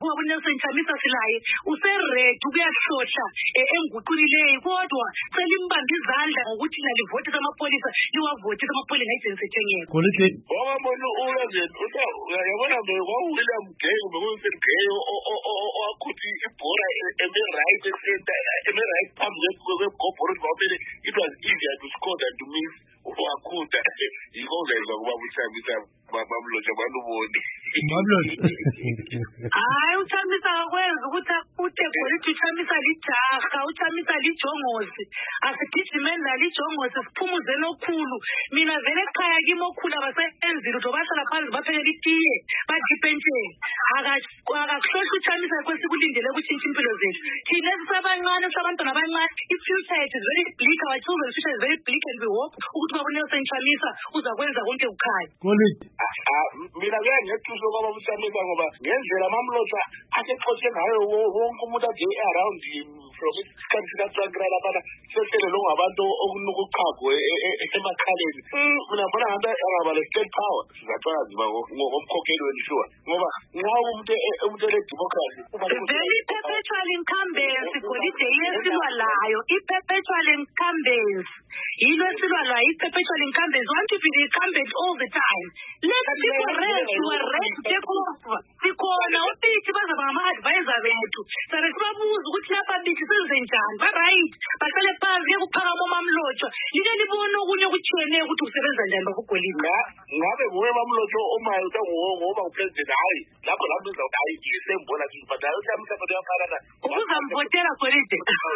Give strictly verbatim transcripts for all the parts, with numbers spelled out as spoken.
ubaba uNelson Chamisa silaye useready ukuyahlohla enguqulileyo kodwa selimbamba izandla ngokuthi lalivoti samapholisa liwavoti samapholisa agency ethengeko. Kolike ngoba bona uLazarus usa yabona nje kwaWilliam Gay ngokuthi Gay owakuthi ibhora eme right center eme right phambi kwegobhoro ngoba it was easier to score than to miss wakhuda ikozezwa kuba uChamisa babamloja baluboni Babloja hayi uChamisa akwenza ukuthi akute polithi uChamisa lijaha uChamisa lijongozi asigijimela lijongozi siphumuze nokhulu mina vele ekhaya kimi okhulu abasenzile uthi basala phansi baphekela itiye badipentsheni akakuhlohla uChamisa kwesikulindele ukutshintsha impilo zethu thina sisabancane sabantwana abancane i-future is very bleak our children's future is very bleak and we hope ukuthi baba uNelson Chamisa uzakwenza konke ukukhanya. Kolike mina kuyangithusa ngoba uChamisa ngoba ngendlela amamlotha asexotshe ngayo wonke umuntu aje around him from isikhathi sikaSankara lapha sesele lo ngabantu okunuka uchago emakhaleni mina ngibona ngathi angaba le state power sizathola nzima ngomkhokheli welishuwa ngoba ngawo umuntu umuntu le democracy very perpetual incumbents golide yesilwa layo i-perpetual incumbents yilo esilwa layo i-perpetual incumbents want to be the incumbent all the time. Let people rest you are ready to take over sikhona ubithi bazaba ngama-advisor bethu sabe sibabuza ukuthi lapha bithi senze njani ba-right bahlale phansi kuphakama umamlotshwa like libone okunye okutshiyeneyo ukuthi usebenza njani bakugolide ngabe nguwe mamlotshwa omayo ngoba upresident hayi lapho lapho izawuthi hayi ngisembona ngibhadala uChamisa kodwa uyafana uzamvotela golide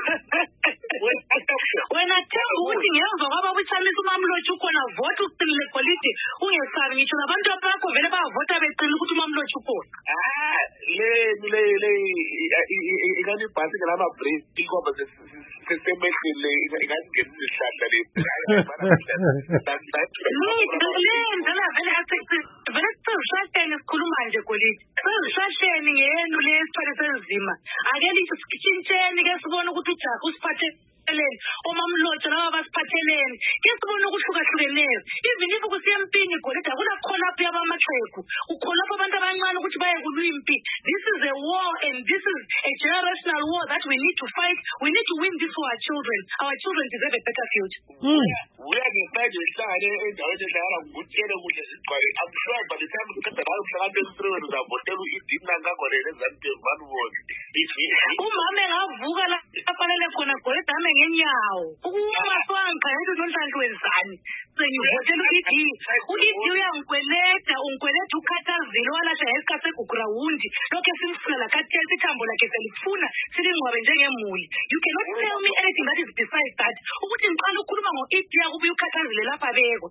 wena themba ukuthi ngemva kwaba uChamisa umamlotshwa ukhona vote uqinile golide ungesabi ngitsho nabantu abakho vele bayavota beqinile ukuthi umamlotshwa ukhona ah le le le ikani bhasi ngalama break ngoba sesemehlile ingangena isihlahla le lendlela vele athi vele sisasheni sikhuluma nje golide sisasheni ngeyenu le siphathe senzima ake lithi sikitshintsheni ke sibone ukuthi uJaku usiphathe omamlotshwa laba basiphatheleni ke sibone ukuhlukahlukeneyo even if kusempini golide akula call up yabamaxhegu ucall up abantu abancane ukuthi baye kulwimpi. This is a war and this is a generational war that we need to fight. We need to win this for our children. Our children deserve a better future. Uyangifake ihlangane endaweni edlala ngutshele kuhle sigcwale I'm sure by the time ukhetha la umhlangano wesizwe uzavotela uIdina ngagolele ezantini banubona umama engavuka la afanele khona golide ame ngenyawo ukuma swanka into nonhlanhla wenzani sengivotela uIdi uIdi uyangikweleta ungikweleta ukhathazile walasha esikhathi segugrawundi lokho simfuna la kathesi ithambo lakhe selifuna silingwabe njengemuli. You cannot tell me anything that is besides that ukuthi ngiqala ukukhuluma ngoIdi yakubuye ukhathazile lapha beko